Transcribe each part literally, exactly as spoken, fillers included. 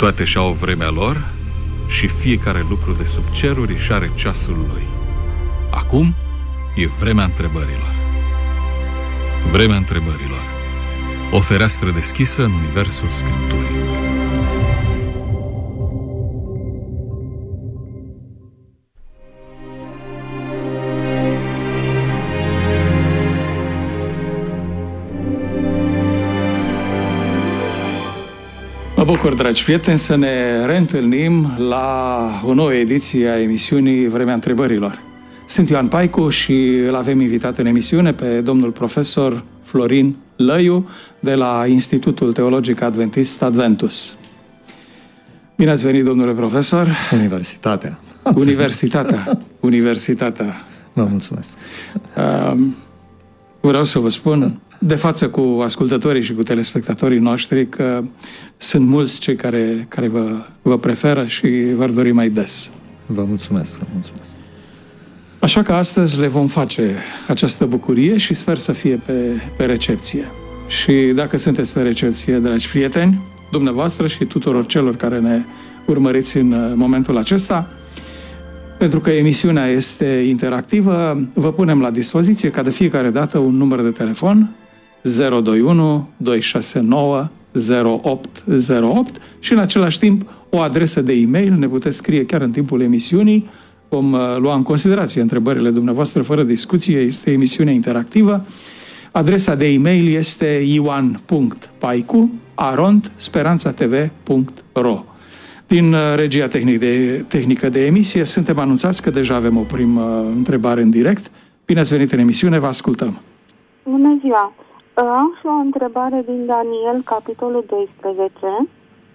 Toate și-au vremea lor și fiecare lucru de sub ceruri își are ceasul lui. Acum e vremea întrebărilor. Vremea întrebărilor. O fereastră deschisă în universul Scripturii. Mă bucur, dragi prieteni, să ne reîntâlnim la o nouă ediție a emisiunii Vremea Întrebărilor. Sunt Ioan Paicu și îl avem invitat în emisiune pe domnul profesor Florin Lăiu de la Institutul Teologic Adventist Adventus. Bine ați venit, domnule profesor! Universitatea. Universitatea. Universitatea. Vă mulțumesc. Uh, vreau să vă spun de față cu ascultătorii și cu telespectatorii noștri că sunt mulți cei care, care vă, vă preferă și v-ar dori mai des. Vă mulțumesc, vă mulțumesc. Așa că astăzi le vom face această bucurie și sper să fie pe, pe recepție. Și dacă sunteți pe recepție, dragi prieteni, dumneavoastră și tuturor celor care ne urmăriți în momentul acesta, pentru că emisiunea este interactivă, vă punem la dispoziție ca de fiecare dată un număr de telefon zero doi unu doi șase nouă zero opt zero opt și în același timp o adresă de e-mail. Ne puteți scrie chiar în timpul emisiunii. Vom lua în considerație întrebările dumneavoastră fără discuție. Este emisiune interactivă. Adresa de e-mail este ioan punct paicu arond speranța t v punct r o. Din regia de, tehnică de emisie suntem anunțați că deja avem o primă întrebare în direct. Bine ați venit în emisiune, vă ascultăm. Bună ziua! Am și o întrebare din Daniel, capitolul doisprezece,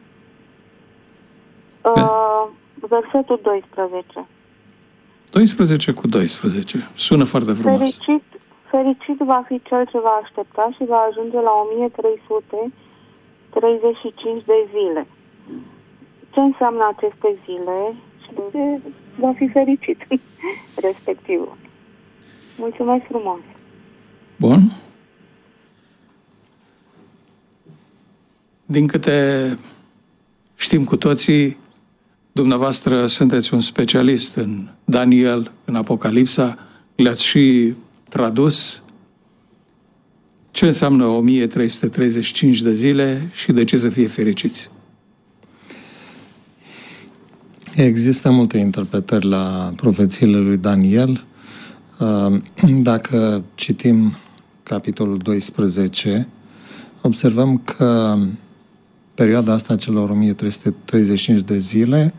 uh, versetul doisprezece. doisprezece cu doisprezece. Sună foarte frumos. Fericit, fericit va fi cel ce va aștepta și va ajunge la o mie trei sute treizeci și cinci de zile. Ce înseamnă aceste zile și de va fi fericit, respectiv. Mulțumesc frumos! Bun. Din câte știm cu toții, dumneavoastră sunteți un specialist în Daniel, în Apocalipsa, le-ați și tradus. Ce înseamnă o mie trei sute treizeci și cinci de zile și de ce să fie fericiți? Există multe interpretări la profețiile lui Daniel. Dacă citim capitolul doisprezece, observăm că perioada asta celor o mie trei sute treizeci și cinci de zile,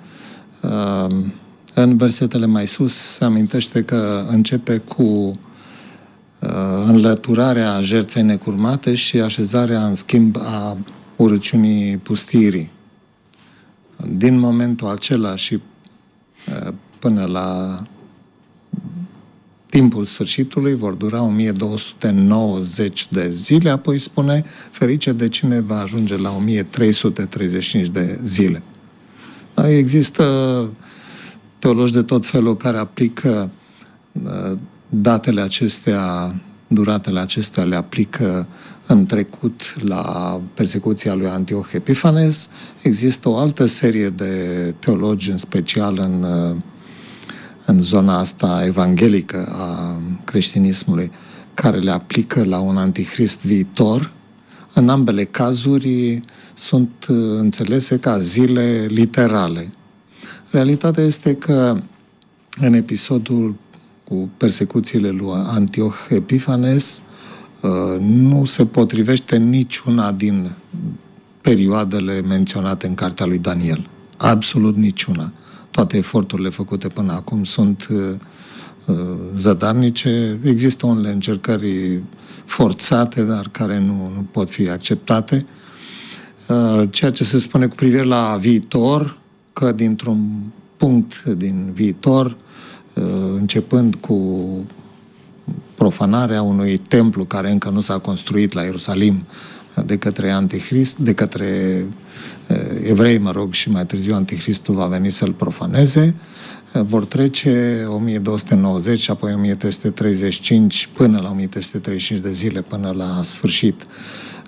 în versetele mai sus se amintește că începe cu înlăturarea jertfei necurmate și așezarea în schimb a urăciunii pustirii. Din momentul acela și până la timpul sfârșitului vor dura o mie două sute nouăzeci de zile, apoi spune ferice de cine va ajunge la o mie trei sute treizeci și cinci de zile. Există teologi de tot felul care aplică datele acestea, duratele acestea le aplică în trecut la persecuția lui Antioch Epifanes. Există o altă serie de teologi, în special în în zona asta evanghelică a creștinismului, care le aplică la un antichrist viitor. În ambele cazuri sunt înțelese ca zile literale. Realitatea este că în episodul cu persecuțiile lui Antioch Epifanes nu se potrivește niciuna din perioadele menționate în cartea lui Daniel. Absolut niciuna. Toate eforturile făcute până acum sunt uh, zădarnice. Există unele încercări forțate, dar care nu, nu pot fi acceptate. Uh, ceea ce se spune cu privire la viitor, că dintr-un punct din viitor, uh, începând cu profanarea unui templu care încă nu s-a construit la Ierusalim de către Antichrist, de către evrei, mă rog, și mai târziu Antichristul va veni să-l profaneze, vor trece o mie două sute nouăzeci și apoi o mie trei sute treizeci și cinci până la o mie trei sute treizeci și cinci de zile până la sfârșit.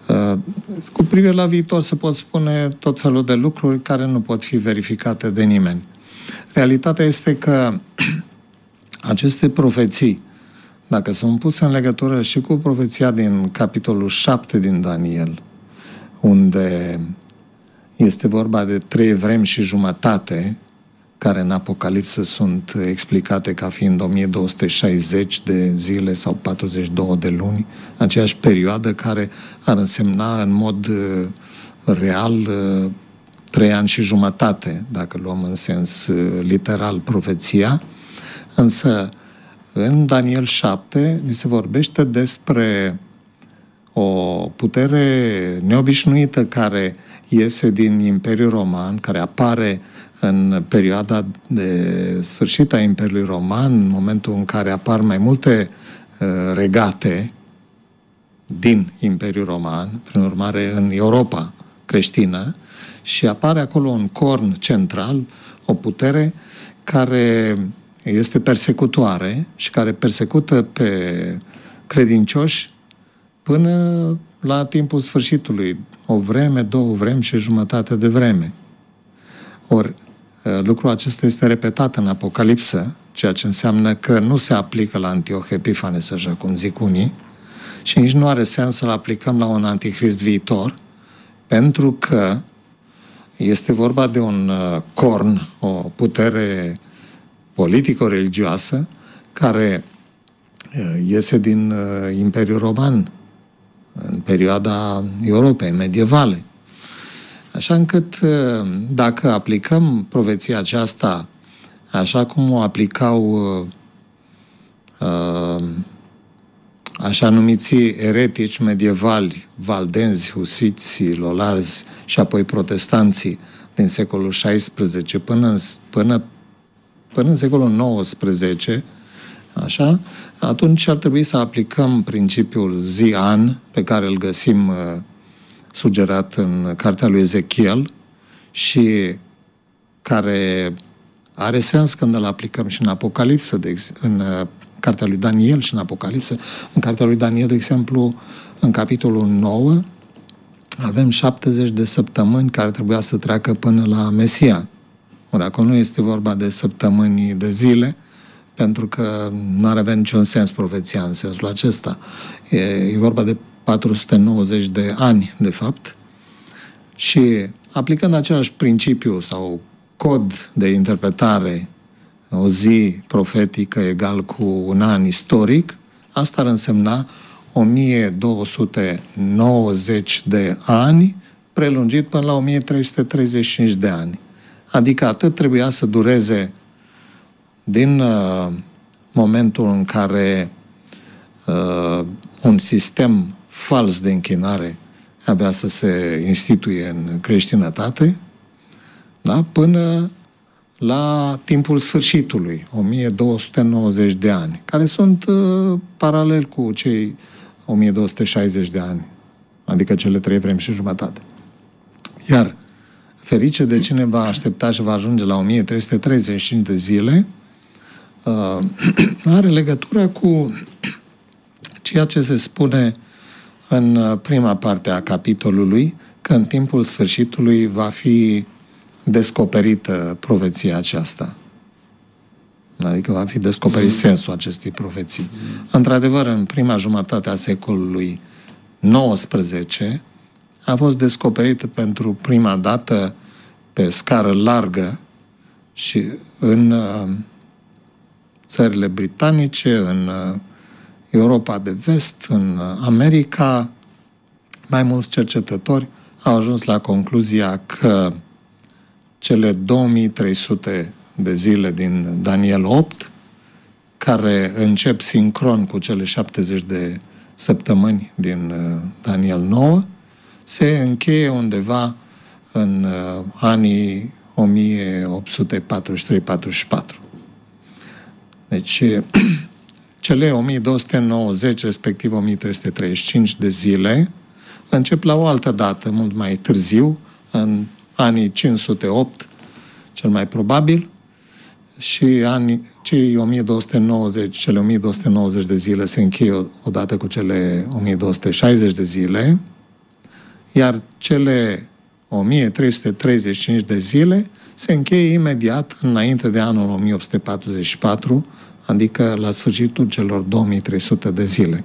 Cu privire la viitor se pot spune tot felul de lucruri care nu pot fi verificate de nimeni. Realitatea este că aceste profeții, dacă sunt puse în legătură și cu profeția din capitolul șapte din Daniel, unde este vorba de trei vremi și jumătate, care în Apocalipsă sunt explicate ca fiind o mie două sute șaizeci de zile sau patruzeci și două de luni, aceeași perioadă care ar însemna în mod real trei ani și jumătate, dacă luăm în sens literal profeția. Însă în Daniel șapte ni se vorbește despre o putere neobișnuită care iese din Imperiul Roman, care apare în perioada de sfârșit a Imperiului Roman, în momentul în care apar mai multe uh, regate din Imperiul Roman, prin urmare în Europa creștină, și apare acolo un corn central, o putere care este persecutoare și care persecută pe credincioși până la timpul sfârșitului, o vreme, două vremi și jumătate de vreme. Ori lucrul acesta este repetat în Apocalipsă, ceea ce înseamnă că nu se aplică la Antioh Epifanes, așa cum zic unii, și nici nu are sens să-l aplicăm la un antichrist viitor, pentru că este vorba de un corn, o putere politico-religioasă, care iese din Imperiul Roman, în perioada Europei medievale. Așa încât, dacă aplicăm profeția aceasta așa cum o aplicau așa numiții eretici medievali, valdenzi, husiți, lolarzi și apoi protestanții din secolul șaisprezece până în, până, până în secolul nouăsprezece, așa, atunci ar trebui să aplicăm principiul zi-an, pe care îl găsim uh, sugerat în cartea lui Ezechiel și care are sens când îl aplicăm și în Apocalipsă, de ex- în uh, cartea lui Daniel și în Apocalipsă. În cartea lui Daniel, de exemplu, în capitolul nouă, avem șaptezeci de săptămâni care trebuia să treacă până la Mesia. Ori acolo nu este vorba de săptămâni de zile, pentru că nu ar avea niciun sens profeția în sensul acesta. E, e vorba de patru sute nouăzeci de ani, de fapt, și aplicând același principiu sau cod de interpretare, o zi profetică egal cu un an istoric, asta ar însemna o mie două sute nouăzeci de ani, prelungit până la o mie trei sute treizeci și cinci de ani. Adică atât trebuia să dureze din uh, momentul în care uh, un sistem fals de închinare avea să se instituie în creștinătate, da? Până la timpul sfârșitului, o mie două sute nouăzeci de ani, care sunt uh, paralel cu cei o mie două sute șaizeci de ani, adică cele trei vremi și jumătate. Iar ferice de cine va aștepta și va ajunge la o mie trei sute treizeci și cinci de zile, uh, are legătură cu ceea ce se spune în prima parte a capitolului, că în timpul sfârșitului va fi descoperită profeția aceasta. Adică va fi descoperit sensul acestei profeții. Într-adevăr, în prima jumătate a secolului nouăsprezece a fost descoperită pentru prima dată pe scară largă și în uh, țările britanice, în uh, Europa de Vest, în uh, America. Mai mulți cercetători au ajuns la concluzia că cele două mii trei sute de zile din Daniel opt, care încep sincron cu cele șaptezeci de săptămâni din Daniel nouă, se încheie undeva în anii o mie opt sute patruzeci și trei patruzeci și patru. Deci, cele o mie două sute nouăzeci, respectiv o mie trei sute treizeci și cinci de zile, încep la o altă dată, mult mai târziu, în anii cinci sute opt, cel mai probabil, și anii, cei o mie două sute nouăzeci, cele o mie două sute nouăzeci de zile se încheie odată cu cele o mie două sute șaizeci de zile iar cele o mie trei sute treizeci și cinci de zile se încheie imediat înainte de anul o mie opt sute patruzeci și patru, adică la sfârșitul celor două mii trei sute de zile.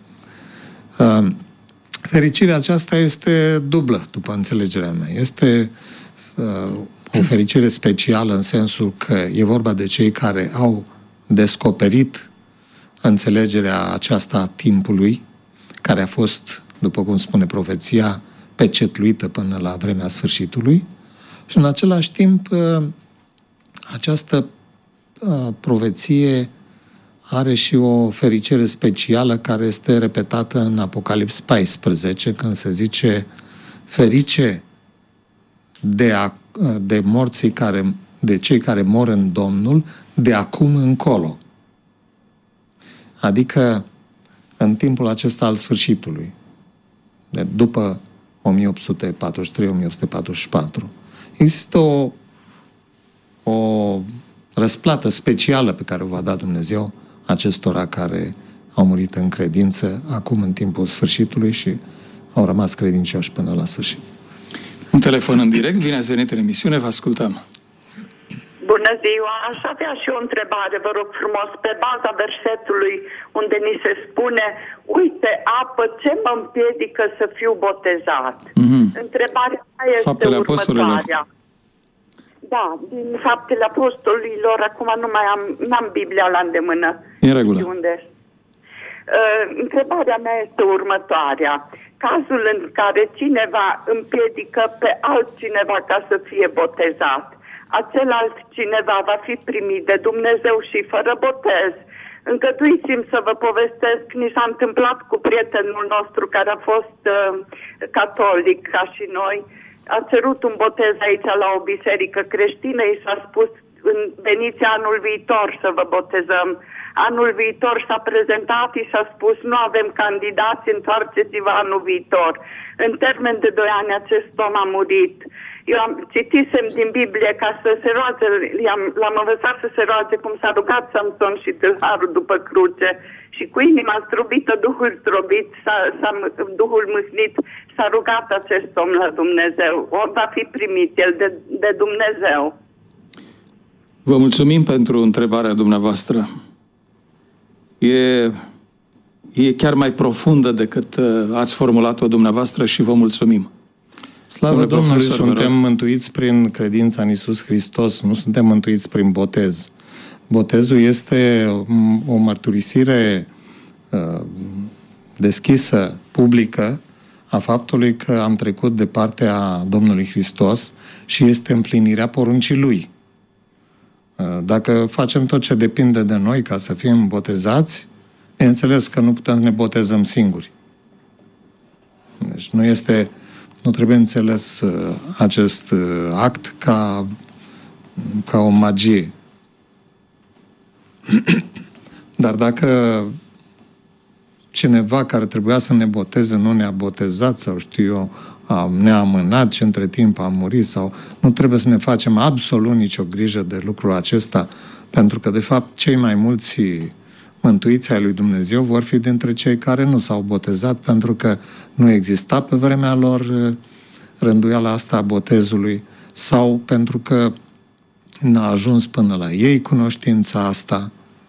Fericirea aceasta este dublă, după înțelegerea mea. Este o fericire specială în sensul că e vorba de cei care au descoperit înțelegerea aceasta a timpului, care a fost, după cum spune profeția, pecetluită până la vremea sfârșitului, și în același timp această profeție are și o fericire specială care este repetată în Apocalips paisprezece, când se zice ferice de, a, de morții care, de cei care mor în Domnul de acum încolo. Adică în timpul acesta al sfârșitului, de după o mie opt sute patruzeci și trei - o mie opt sute patruzeci și patru, există o, o răsplată specială pe care o va da Dumnezeu acestora care au murit în credință acum în timpul sfârșitului și au rămas credincioși până la sfârșit. Un telefon în direct, bine ați venit în emisiune, vă ascultăm. Bună ziua, aș avea și o întrebare, vă rog frumos, pe baza versetului unde ni se spune, uite, apă, ce mă împiedică să fiu botezat? Mm-hmm. Întrebarea este Faptele următoarea. Da, din Faptele Apostolilor, acum nu mai am, n-am Biblia la îndemână. E în regulă. Unde? Uh, întrebarea mea este următoarea. Cazul în care cineva împiedică pe altcineva ca să fie botezat, acel altcineva va fi primit de Dumnezeu și fără botez. Încăduiți-mi să vă povestesc, ni s-a întâmplat cu prietenul nostru care a fost uh, catolic ca și noi. A cerut un botez aici la o biserică creștină, i s-a spus în veniți anul viitor să vă botezăm. Anul viitor s-a prezentat, i s-a spus nu avem candidați, întoarceți-vă anul viitor. În termen de doi ani acest om a murit. Eu am citisem din Biblie ca să se roage, l-am învățat să se roage cum s-a rugat Samson și tâlharul după cruce și cu inima zdrobită, Duhul zdrobit, s-a, s-a, Duhul mâhnit, s-a rugat acest om la Dumnezeu. O va fi primit el de, de Dumnezeu. Vă mulțumim pentru întrebarea dumneavoastră. E, e chiar mai profundă decât ați formulat-o dumneavoastră și vă mulțumim. Slavă Domnului, suntem mântuiți prin credința în Iisus Hristos, nu suntem mântuiți prin botez. Botezul este o mărturisire uh, deschisă, publică, a faptului că am trecut de partea Domnului Hristos și este împlinirea poruncii Lui. Uh, dacă facem tot ce depinde de noi ca să fim botezați, bineînțeles că nu putem să ne botezăm singuri. Deci nu este... Nu trebuie înțeles uh, acest uh, act ca, ca o magie. Dar dacă cineva care trebuia să ne boteze nu ne-a botezat sau știu eu, a, ne-a amânat și între timp a murit sau nu trebuie să ne facem absolut nicio grijă de lucrul acesta, pentru că de fapt cei mai mulți mântuiți ai lui Dumnezeu vor fi dintre cei care nu s-au botezat pentru că nu exista pe vremea lor rânduiala asta a botezului sau pentru că n-a ajuns până la ei cunoștința asta.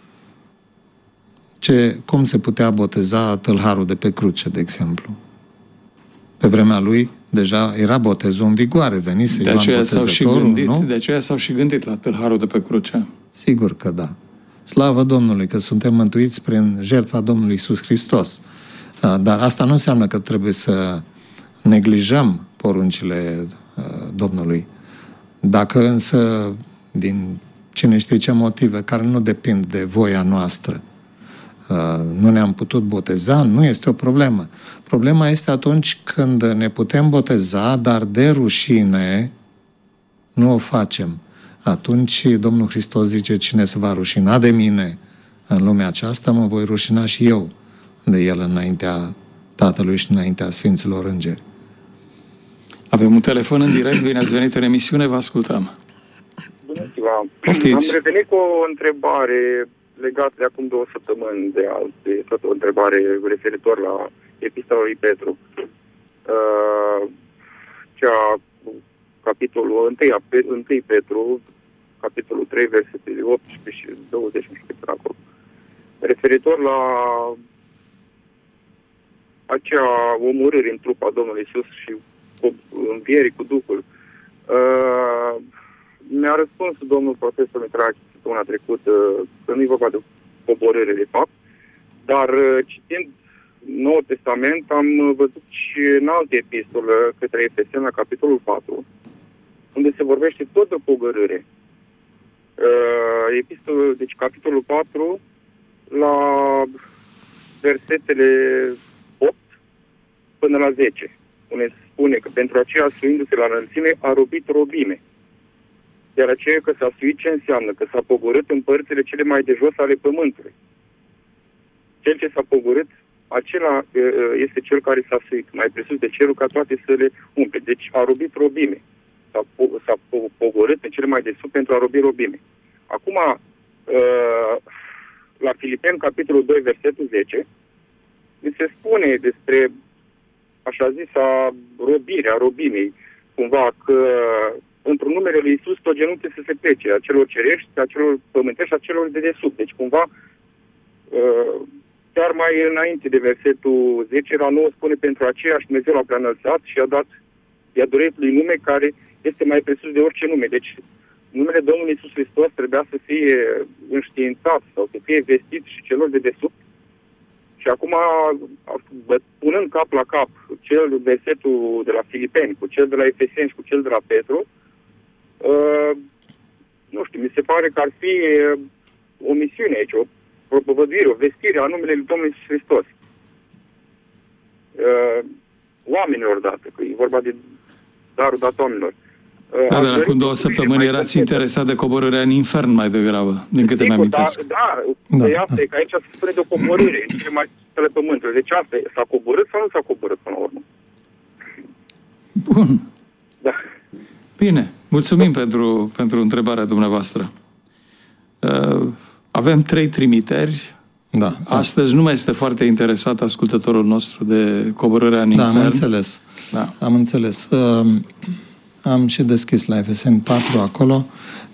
Ce, cum se putea boteza tâlharul de pe cruce, de exemplu? Pe vremea lui deja era botezul în vigoare, venise Ioan Botezătorul, nu? De aceea s-au și gândit la tâlharul de pe cruce. Sigur că da. Slavă Domnului că suntem mântuiți prin jertfa Domnului Iisus Hristos. Dar asta nu înseamnă că trebuie să neglijăm poruncile Domnului. Dacă însă, din cine știe ce motive, care nu depind de voia noastră, nu ne-am putut boteza, nu este o problemă. Problema este atunci când ne putem boteza, dar de rușine nu o facem. Atunci Domnul Hristos zice, cine se va rușina de mine în lumea aceasta, mă voi rușina și eu de el înaintea Tatălui și înaintea Sfinților Îngeri. Avem un telefon în direct, bine ați venit în emisiune, vă ascultăm. Bună ziua! Poftiți. Am revenit cu o întrebare legată de acum două săptămâni de alte, tot o întrebare referitor la Epistola lui Petru. uh, cea, capitolul unu Petru, capitolul trei, versetele optsprezece și douăzeci, nu știu cât era acolo, referitor la acea omorâre în trupa Domnului Iisus și învierii cu Duhul. Uh, mi-a răspuns domnul profesor Mitrache săptămâna trecută că nu e vorba de coborâre de fapt, dar uh, citind Noul Testament am văzut și în alte epistole către Efeseni, la capitolul patru, unde se vorbește tot de pogorâre. Uh, epistolul, deci capitolul patru, la versetele opt până la zece, unde se spune că pentru aceea, suindu-se la înălțime, a robit robime. Iar aceea că s-a suit, ce înseamnă? Că s-a pogorât în părțile cele mai de jos ale pământului. Cel ce s-a pogorât, acela este cel care s-a suit, mai presus de cerul, ca toate să le umple. Deci a robit robime. S-a, po- s-a po- pogorât în cele mai de sus pentru a robi robime. Acum, la Filipeni, capitolul doi, versetul zece, se spune despre, așa zisa, robirea robimei, cumva că într-un numele lui Iisus tot genunchi să se plece, a celor cerești, a celor pământești, a celor de desubt. Deci cumva, chiar mai înainte de versetul zece, la nouă spune pentru aceea și Dumnezeu l-a preanălțat și a dat, i-a dorit lui nume care este mai presus de orice nume. Deci numele Domnului Iisus Hristos trebuia să fie înștiințat sau să fie vestit și celor de desubt. Și acum, punând cap la cap cel versetul de la Filipeni cu cel de la Efeseni și cu cel de la Petru, uh, nu știu, mi se pare că ar fi o misiune aici, o propovăduire, o vestire a numelui lui Domnului Iisus Hristos. Uh, oamenilor dată, că e vorba de darul dat oamenilor. Da, dar acum două săptămâni erați interesat de coborârea în infern mai degrabă, din câte mi-am amintesc. Da, da, da, asta e că aici se spune de o coborâre în cele mai stele pământului. Deci asta e, s-a coborât sau nu s-a coborât până la urmă? Bun. Da. Bine, mulțumim da. pentru, pentru întrebarea dumneavoastră. Uh, avem trei trimiteri. Da. Astăzi nu mai este foarte interesat ascultătorul nostru de coborârea în infern. Da, am înțeles. Da. Am înțeles. Uh, Am și deschis la Efeseni patru acolo.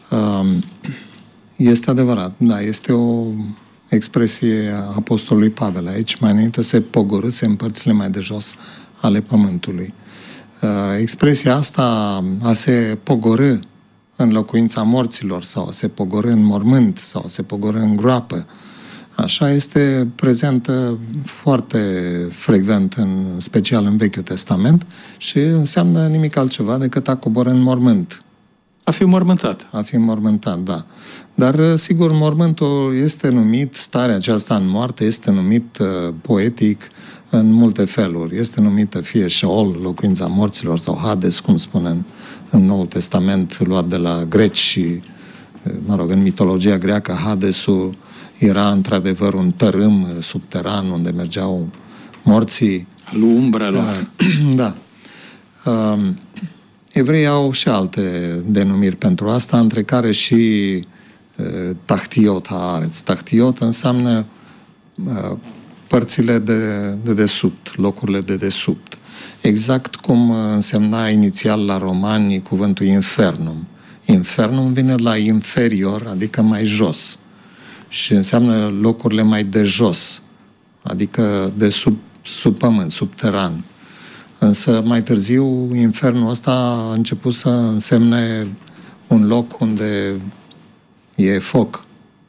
Este adevărat, da, este o expresie a apostolului Pavel. Aici mai înainte se pogorâse în părțile mai de jos ale pământului. Expresia asta, a se pogorâ în locuința morților sau a se pogorâ în mormânt sau a se pogorâ în groapă, așa este prezentă foarte frecvent, în special în Vechiul Testament, și înseamnă nimic altceva decât a coborî în mormânt. A fi mormântat. A fi mormântat, da. Dar, sigur, mormântul este numit, starea aceasta în moarte este numit uh, poetic în multe feluri. Este numită fie Sheol, locuința morților, sau Hades, cum spune în, în Noul Testament, luat de la greci și, mă rog, în mitologia greacă, Hadesul era într-adevăr un tărâm subteran unde mergeau morții. Al umbrelor. Da. Uh, evreii au și alte denumiri pentru asta, între care și uh, Tahtiot haaretz. Tahtiot înseamnă uh, părțile de, de desubt, locurile de desubt. Exact cum însemna inițial la romani cuvântul infernum. Infernum vine la inferior, adică mai jos. Și înseamnă locurile mai de jos, adică de sub, sub pământ, subteran. Însă mai târziu infernul ăsta a început să însemne un loc unde e foc.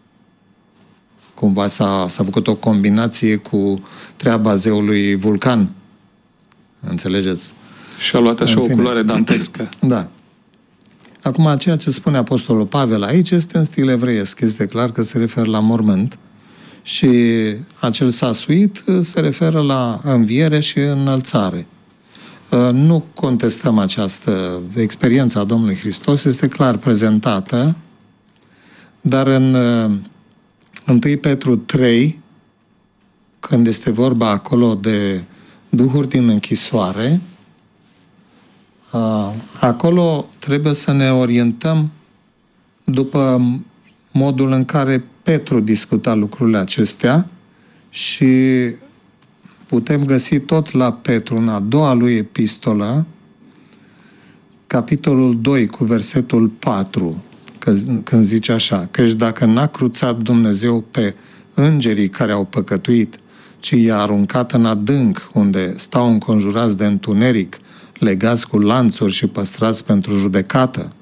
Cumva s-a, s-a făcut o combinație cu treaba zeului Vulcan. Înțelegeți? Și a luat așa o culoare dantescă. Da. Acum, ceea ce spune apostolul Pavel aici este în stil evreiesc. Este clar că se referă la mormânt și acel s-a suit se referă la înviere și înălțare. Nu contestăm această experiență a Domnului Hristos, este clar prezentată, dar în unu Petru trei, când este vorba acolo de duhuri din închisoare, acolo trebuie să ne orientăm după modul în care Petru discuta lucrurile acestea și putem găsi tot la Petru, în a doua lui epistolă, capitolul doi, cu versetul patru, când zice așa: căci dacă n-a cruțat Dumnezeu pe îngerii care au păcătuit, ci i-a aruncat în adânc, unde stau înconjurați de întuneric, legați cu lanțuri și păstrați pentru judecată.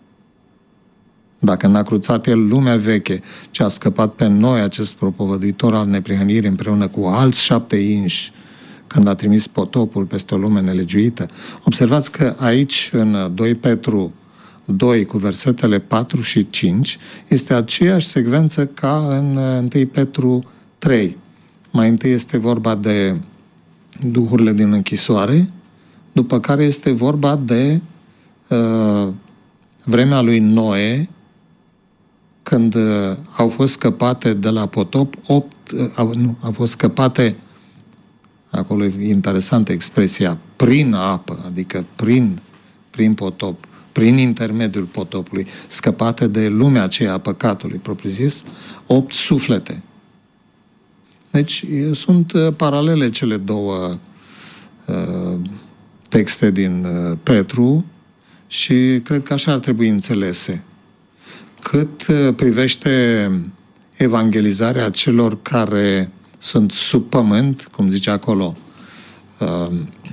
Dacă n-a cruțat El lumea veche, ce a scăpat pe noi, acest propovăduitor al neprihănirii, împreună cu alți șapte inși, când a trimis potopul peste o lume nelegiuită. Observați că aici, în doi Petru doi, cu versetele patru și cinci, este aceeași secvență ca în unu Petru trei. Mai întâi este vorba de duhurile din închisoare, după care este vorba de uh, vremea lui Noe, când uh, au fost scăpate de la potop, opt, uh, au, nu, au fost scăpate, acolo e interesantă expresia, prin apă, adică prin, prin potop, prin intermediul potopului, scăpate de lumea aceea a păcatului, propriu-zis, opt suflete. Deci sunt uh, paralele cele două uh, texte din uh, Petru și cred că așa ar trebui înțelese. Cât uh, privește evangelizarea celor care sunt sub pământ, cum zice acolo, uh,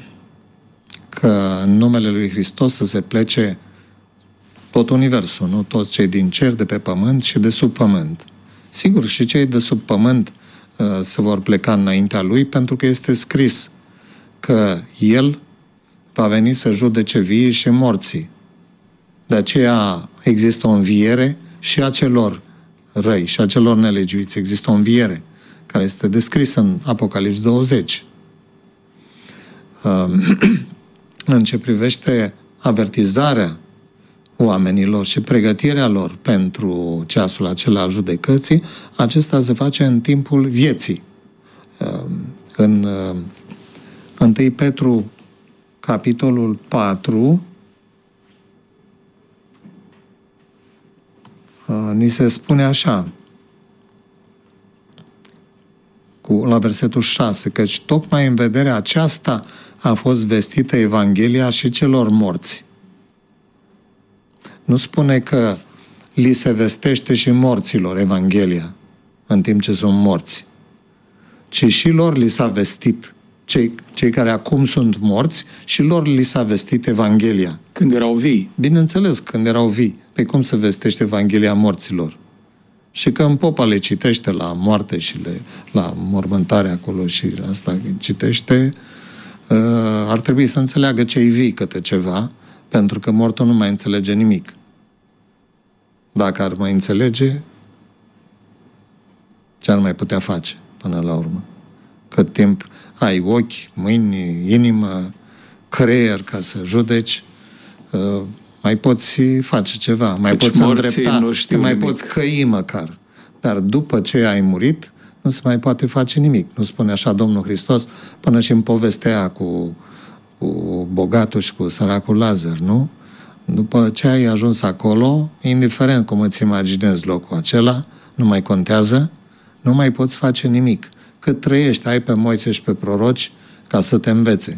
că în numele lui Hristos să se plece tot universul, nu toți cei din cer, de pe pământ și de sub pământ. Sigur, și cei de sub pământ uh, se vor pleca înaintea lui, pentru că este scris că el va veni să judece vii și morții. De aceea există o înviere și a celor răi și a celor nelegiuiți. Există o înviere care este descrisă în Apocalips douăzeci. Uh, în ce privește avertizarea oamenilor și pregătirea lor pentru ceasul acela al judecății, acesta se face în timpul vieții. În unu Petru, capitolul patru, ni se spune așa, cu, la versetul șase, căci tocmai în vederea aceasta a fost vestită Evanghelia și celor morți. Nu spune că li se vestește și morților Evanghelia în timp ce sunt morți, ci și lor li s-a vestit, cei, cei care acum sunt morți, și lor li s-a vestit Evanghelia. Când erau vii. Bineînțeles, când erau vii. Pe cum se vestește Evanghelia morților? Și că în popa le citește la moarte și le, la mormântare acolo și asta citește, uh, ar trebui să înțeleagă cei vii câte ceva, pentru că mortul nu mai înțelege nimic. Dacă ar mai înțelege, ce ar mai putea face până la urmă? Cât timp ai ochi, mâini, inimă, creier ca să judeci, uh, mai poți face ceva, mai deci poți îndrepta, te mai nimic. Poți căi măcar. Dar după ce ai murit, nu se mai poate face nimic. Nu spune așa Domnul Hristos, până și în povestea aia cu, cu bogatul și cu săracul Lazar, nu? După ce ai ajuns acolo, indiferent cum îți imaginezi locul acela, nu mai contează, nu mai poți face nimic. Cât trăiești, ai pe Moise și pe proroci ca să te învețe.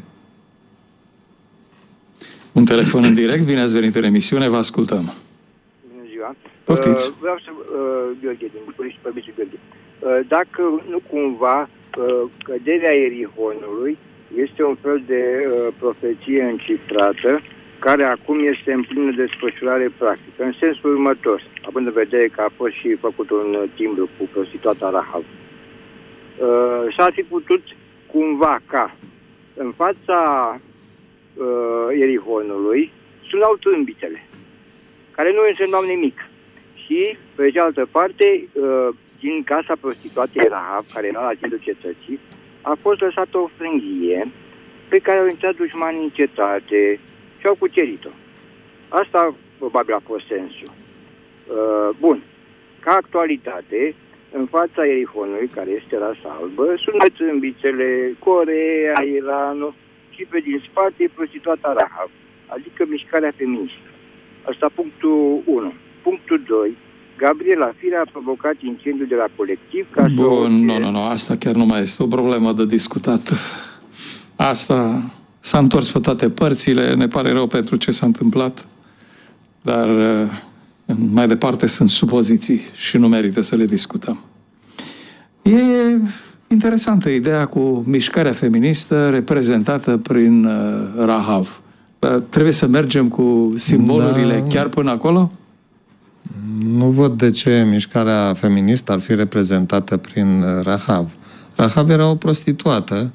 Un telefon în direct, bine ați venit în emisiune, vă ascultăm. Bună ziua. Poftiți. Uh, vreau să, uh, Gheorghe, din București, Părbișul Gheorghe. Uh, dacă nu cumva uh, căderea Ierihonului este un fel de uh, profeție încifrată, care acum este în plină desfășurare practică, în sensul următor, având în vedere că a fost și făcut un timbru cu prostituata Rahab. Uh, s-ar fi putut cumva ca în fața uh, Ierihonului sunau trâmbițele, care nu însemnau nimic. Și, pe de altă parte, uh, din casa prostituatei Rahab, care era la timpul cetății, a fost lăsată o frânghie pe care au intrat dușmanii în cetate și au cucerit-o. Asta probabil a fost sensul. Uh, bun. Ca actualitate, în fața Ierihonului, care este rasa albă, sună trâmbițele Coreea, Iranul și pe din spate prostituata Rahab, adică mișcarea feministă. Asta punctul unu. Punctul doi. Gabriela Firea a provocat incendiul de la colectiv ca Bun, să... nu, nu, nu, asta chiar nu mai este o problemă de discutat. Asta s-a întors pe toate părțile, ne pare rău pentru ce s-a întâmplat, dar mai departe sunt supoziții și nu merită să le discutăm. E interesantă ideea cu mișcarea feministă reprezentată prin Rahav. Trebuie să mergem cu simbolurile da. chiar până acolo? Nu văd de ce mișcarea feministă ar fi reprezentată prin Rahav. Rahav era o prostituată.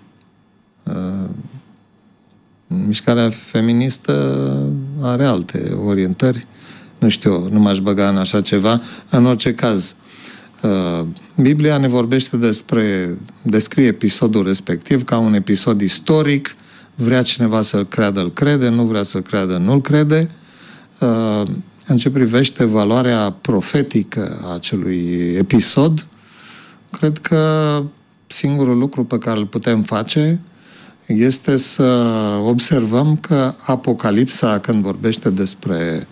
Mișcarea feministă are alte orientări. Nu știu, nu m-aș băga în așa ceva. În orice caz, Biblia ne vorbește despre, descrie episodul respectiv ca un episod istoric. Vrea cineva să-l creadă, îl crede, nu vrea să-l creadă, nu-l crede. În ce privește valoarea profetică a acelui episod, cred că singurul lucru pe care îl putem face este să observăm că Apocalipsa, când vorbește despre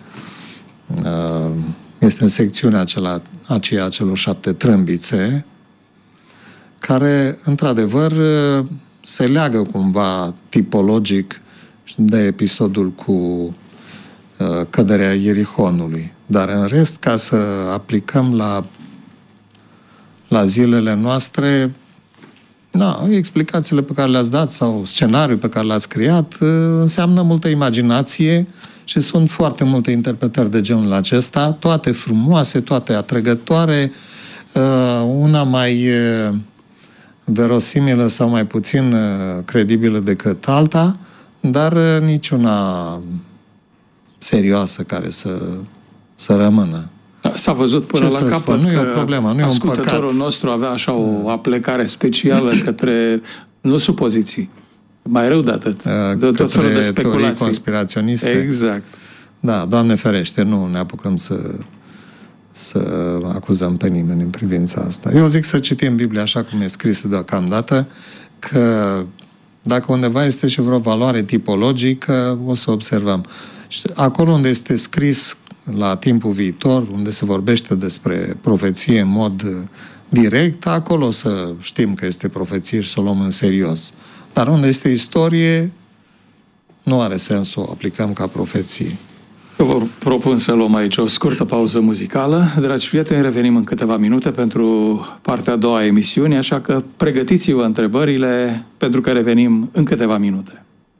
este în secțiunea acela, aceea celor șapte trâmbițe, care, într-adevăr, se leagă cumva tipologic de episodul cu căderea Ierihonului. Dar, în rest, ca să aplicăm la, la zilele noastre, da, explicațiile pe care le-ați dat sau scenariul pe care l-ați creat înseamnă multă imaginație și sunt foarte multe interpretări de genul acesta, toate frumoase, toate atrăgătoare, una mai verosimilă sau mai puțin credibilă decât alta, dar niciuna serioasă care să, să rămână. S-a văzut până Ce la capăt spun? Nu că e o problemă, nu e ascultătorul un nostru avea așa o aplecare specială către, nu supoziții, mai rău de atât, de tot felul de speculații conspiraționiste. Exact. Da, Doamne ferește, nu ne apucăm să, să acuzăm pe nimeni în privința asta. Eu zic să citim Biblia așa cum e scris deocamdată, că dacă undeva este și vreo valoare tipologică, o să observăm. Acolo unde este scris la timpul viitor, unde se vorbește despre profeție în mod direct, acolo să știm că este profeție și să o luăm în serios. Dar unde este istorie, nu are sens să o aplicăm ca profeție. Eu vă propun să luăm aici o scurtă pauză muzicală. Dragi prieteni, revenim în câteva minute pentru partea a doua a emisiunii, așa că pregătiți-vă întrebările, pentru că revenim în câteva minute.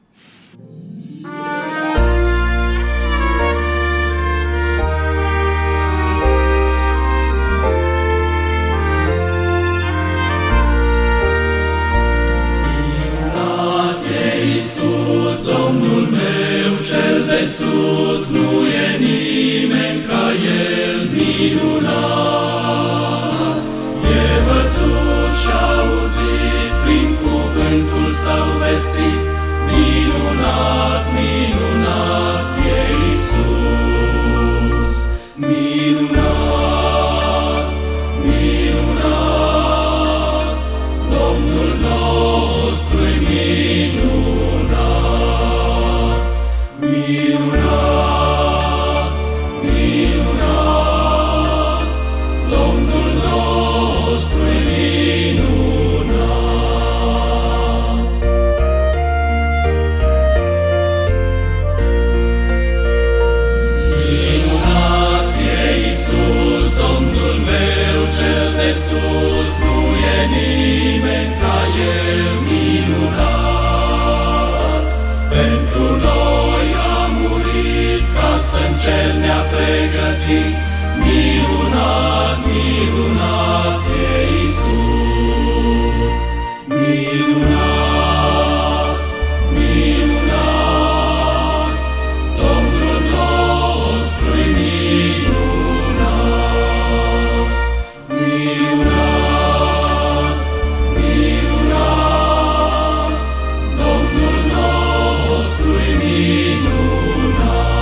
Domnul meu cel de sus, nu e nimeni ca El minunat. E văzut și auzit, prin cuvântul Său vestit, minunat, minunat e Iisus. Minunat, minunat, Domnul nostru-i minunat. Minunat, minunat, Domnul nostru-i minunat. Minunat e Iisus, Domnul meu cel de sus, nu e nimeni ca El minunat. Pentru noi să-n cer ne-a pregătit, minunat, minunat e Iisus. Minunat, minunat, Domnul nostru-i minunat. Minunat, minunat, Domnul nostru-i minunat.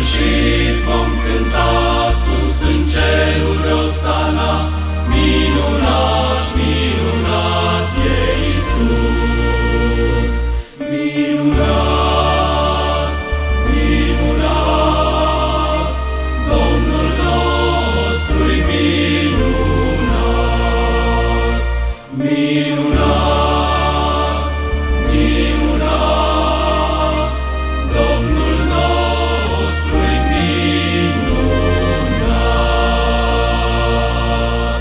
strălucit vom cânta sus în ceruri Osana, minunat, minunat e Iisus. Minunat, minunat, Domnul nostru-i minunat. Minunat, minunat, Domnul nostru-i minunat.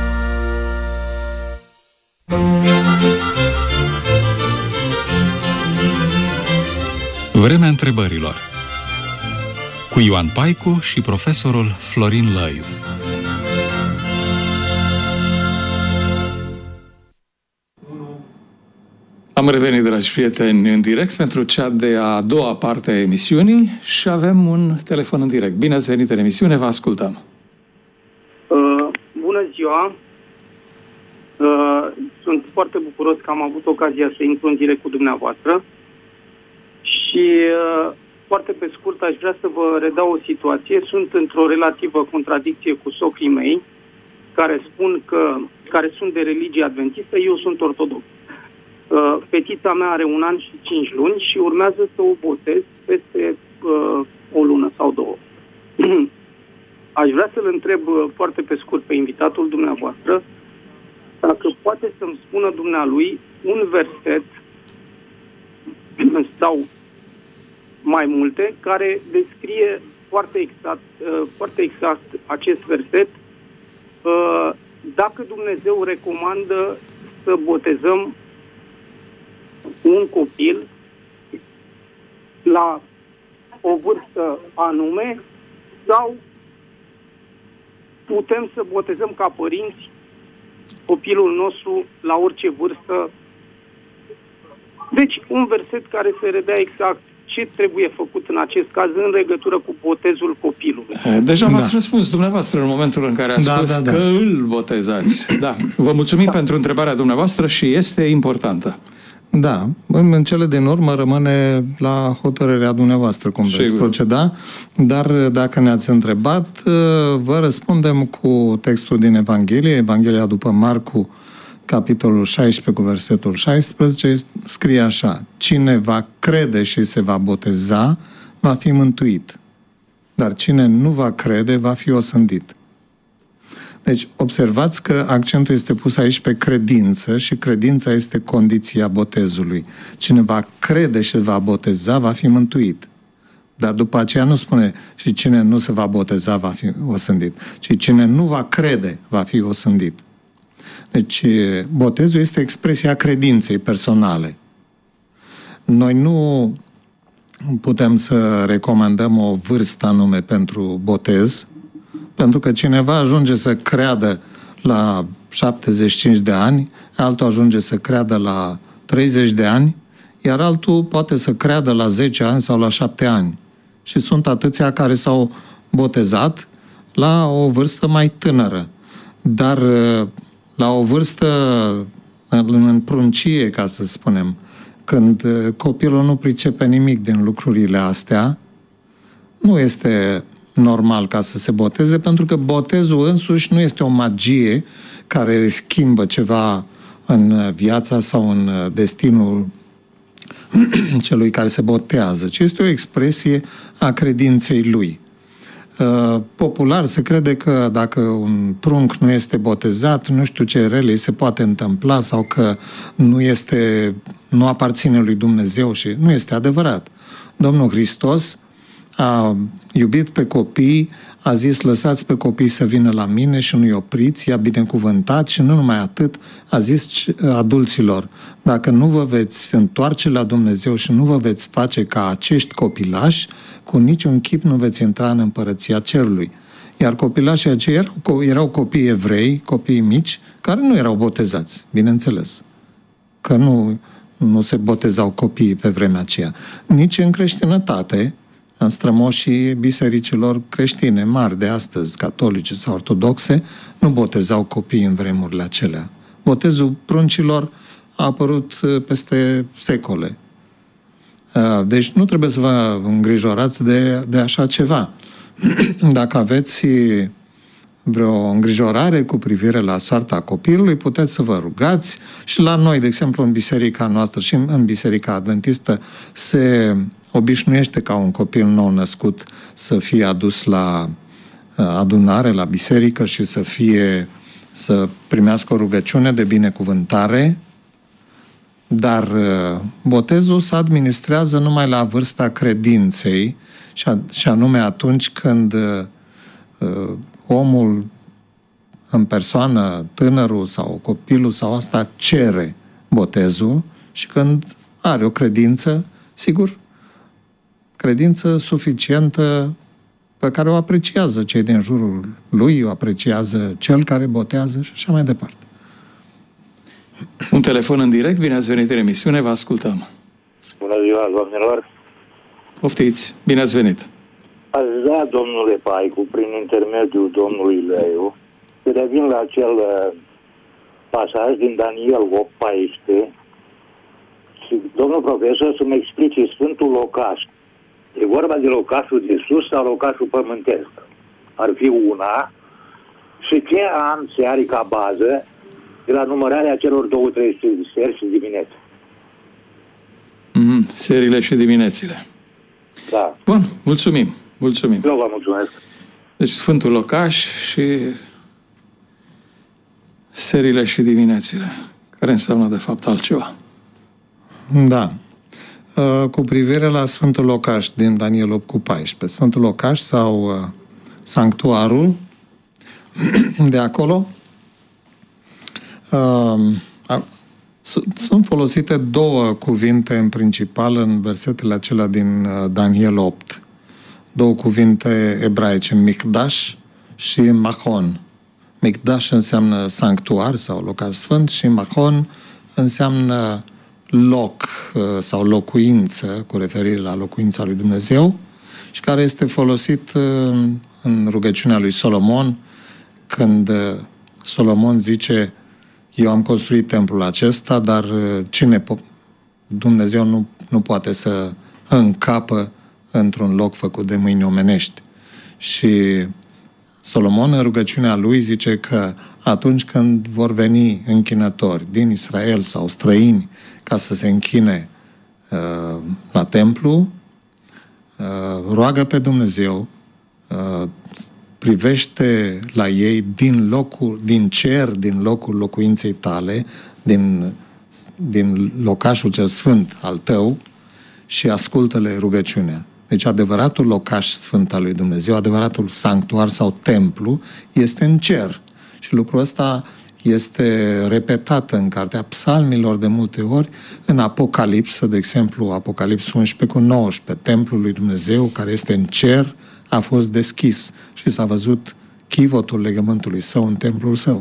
Vremea întrebărilor cu Ioan Paicu și profesorul Florin Lăiu. Am revenit, dragi prieteni, în direct pentru cea de-a doua parte a emisiunii și avem un telefon în direct. Bine ați venit în emisiune, vă ascultăm. Uh, bună ziua! Uh, sunt foarte bucuros că am avut ocazia să intru în direct cu dumneavoastră și uh, foarte pe scurt aș vrea să vă redau o situație. Sunt într-o relativă contradicție cu socrii mei care spun că, care sunt de religie adventistă, eu sunt ortodox. Uh, fetița mea are un an și cinci luni și urmează să o botez peste uh, o lună sau două. Aș vrea să-l întreb uh, foarte pe scurt pe invitatul dumneavoastră dacă poate să-mi spună dumnealui un verset sau mai multe care descrie foarte exact, uh, foarte exact acest verset. Uh, dacă Dumnezeu recomandă să botezăm un copil la o vârstă anume sau putem să botezăm ca părinți copilul nostru la orice vârstă. Deci un verset care se redea exact ce trebuie făcut în acest caz în legătură cu botezul copilului. Deja v-ați da. răspuns dumneavoastră în momentul în care ați da, spus da, da. că îl botezați. Da. Vă mulțumim da. pentru întrebarea dumneavoastră și este importantă. Da, în cele din urmă rămâne la hotărârea dumneavoastră cum veți proceda, dar dacă ne-ați întrebat, vă răspundem cu textul din Evanghelie, Evanghelia după Marcu, capitolul șaisprezece, cu versetul șaisprezece, scrie așa: cine va crede și se va boteza, va fi mântuit, dar cine nu va crede, va fi osândit. Deci, observați că accentul este pus aici pe credință și credința este condiția botezului. Cine va crede și se va boteza, va fi mântuit. Dar după aceea nu spune și cine nu se va boteza, va fi osândit, ci cine nu va crede, va fi osândit. Deci, botezul este expresia credinței personale. Noi nu putem să recomandăm o vârstă anume pentru botez, pentru că cineva ajunge să creadă la șaptezeci și cinci de ani, altul ajunge să creadă la treizeci de ani, iar altul poate să creadă la zece ani sau la șapte ani. Și sunt atâția care s-au botezat la o vârstă mai tânără. Dar la o vârstă în pruncie, ca să spunem, când copilul nu pricepe nimic din lucrurile astea, nu este normal ca să se boteze, pentru că botezul însuși nu este o magie care schimbă ceva în viața sau în destinul celui care se botează, ci este o expresie a credinței lui. Popular se crede că dacă un prunc nu este botezat, nu știu ce rele se poate întâmpla sau că nu este, nu aparține lui Dumnezeu și nu este adevărat. Domnul Hristos a iubit pe copii, a zis lăsați pe copii să vină la mine și nu-i opriți, i-a binecuvântat și nu numai atât, a zis adulților, dacă nu vă veți întoarce la Dumnezeu și nu vă veți face ca acești copilași, cu niciun chip nu veți intra în împărăția cerului. Iar copilașii aceia erau, erau copii evrei, copii mici, care nu erau botezați, bineînțeles, că nu, nu se botezau copiii pe vremea aceea. Nici în creștinătate, în strămoșii bisericilor creștine mari de astăzi, catolice sau ortodoxe, nu botezau copiii în vremurile acelea. Botezul pruncilor a apărut peste secole. Deci nu trebuie să vă îngrijorați de, de așa ceva. Dacă aveți vreo îngrijorare cu privire la soarta copilului, puteți să vă rugați și la noi, de exemplu, în biserica noastră și în biserica adventistă se obișnuiește ca un copil nou născut să fie adus la adunare, la biserică și să fie, să primească o rugăciune de binecuvântare, dar botezul se administrează numai la vârsta credinței și anume atunci când omul în persoană, tânărul sau copilul sau asta cere botezul și când are o credință, sigur, credință suficientă pe care o apreciază cei din jurul lui, o apreciază cel care botează și așa mai departe. Un telefon în direct, bine ați venit în emisiune, vă ascultăm. Bună ziua, doamnelor! Poftiți, bine ați venit! Aș vrea, domnule Paicu, prin intermediul domnului Leu, să revin la acel pasaj din Daniel opt paisprezece și domnul profesor să-mi explice Sfântul Locaș. E vorba de locașul de sus sau locașul pământesc? Ar fi una. Și ce an se are ca bază de la numărarea celor două, trei seri și dimineți? Mm, serile și diminețile. Da. Bun, mulțumim. Mulțumim. Eu vă mulțumesc. Deci Sfântul Locaș și serile și diminețile, care înseamnă de fapt altceva. Da. Cu privire la Sfântul Locaș din Daniel opt cu paisprezece, Sfântul Locaș sau sanctuarul de acolo, sunt folosite două cuvinte în principal în versetele acelea din Daniel opt. Două cuvinte ebraice, Mikdash și Machon. Mikdash înseamnă sanctuar sau locaș sfânt și Machon înseamnă loc sau locuință, cu referire la locuința lui Dumnezeu, și care este folosit în rugăciunea lui Solomon, când Solomon zice: eu am construit templul acesta, dar cine po- Dumnezeu nu, nu poate să încapă într-un loc făcut de mâini omenești. Și Solomon în rugăciunea lui zice că atunci când vor veni închinători din Israel sau străini ca să se închine uh, la templu, uh, roagă pe Dumnezeu, uh, privește la ei din locul, din cer, din locul locuinței tale, din, din locașul cel sfânt al tău și ascultă-le rugăciunea. Deci adevăratul locaș sfânt al lui Dumnezeu, adevăratul sanctuar sau templu este în cer. Și lucrul ăsta este repetat în Cartea Psalmilor de multe ori, în Apocalipsă, de exemplu, Apocalipsa unsprezece cu nouăsprezece, templul lui Dumnezeu care este în cer a fost deschis și s-a văzut chivotul legământului său în templul său.